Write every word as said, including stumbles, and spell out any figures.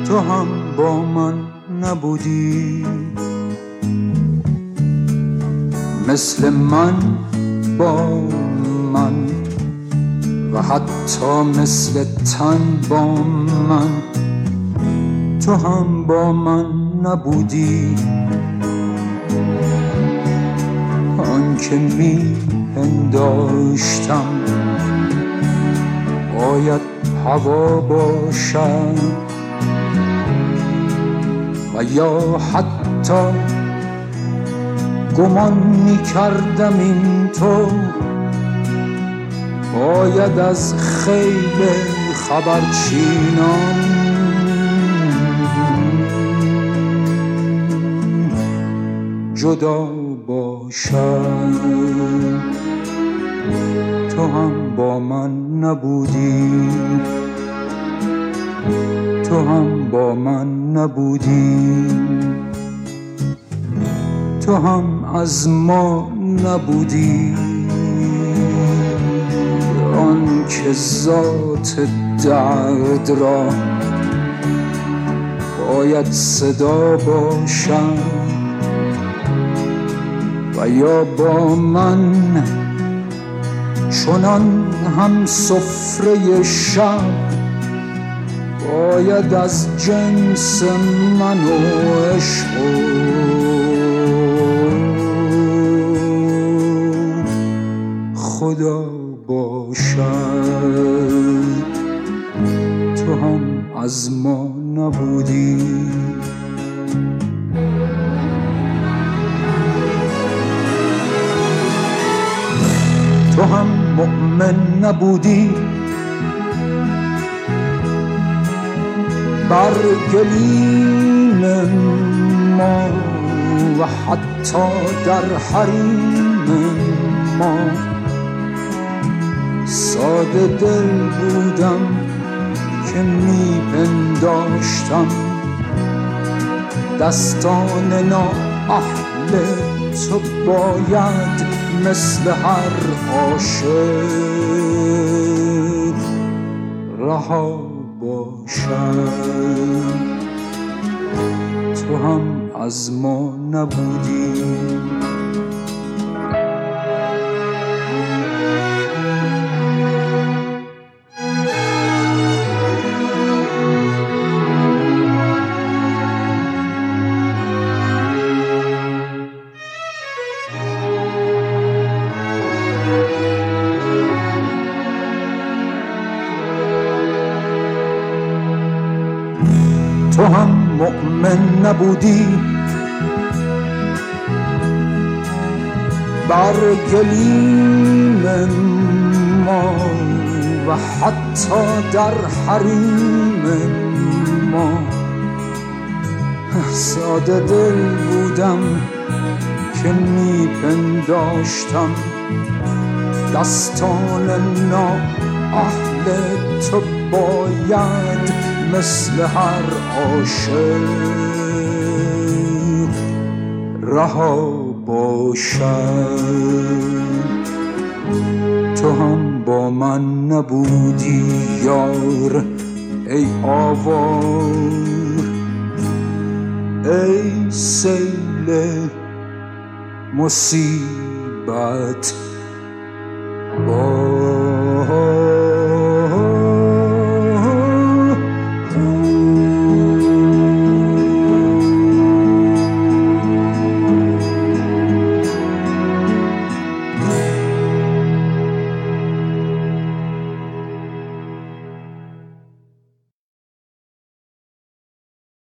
تو هم با من نبودی، مثل من با من و حتی مثل تن با من تو هم با من نبودی. آن که می پنداشتم باید هوا باشد و یا حتی گمان می کردم این تو باید از خیل خبرچینان جدا باشد. تو هم با من نبودی، تو هم با من نبودی، تو هم از ما نبودی. آن که ذات درد را باید صدا باشد و یا با من چنان هم سفره شب باید از جنس من و عشق خدا باشد. تو هم از ما نبودی، تو هم مؤمن نبودی بر گلیم ما و حتی در حریم ما. ساده دل بودم که می پنداشتم دستان نااهل تو باید مثل هر عاشق رها باشد. تو هم از ما نبودی، تو هم مؤمن نبودی بر گلیم ما و حتی در حریم ما. ساده دل بودم که می پنداشتم دستان نااهل تو باید مثل هر عاشق رها باشد. تو هم با من نبودی یار ای آوار، ای سیل مصیبت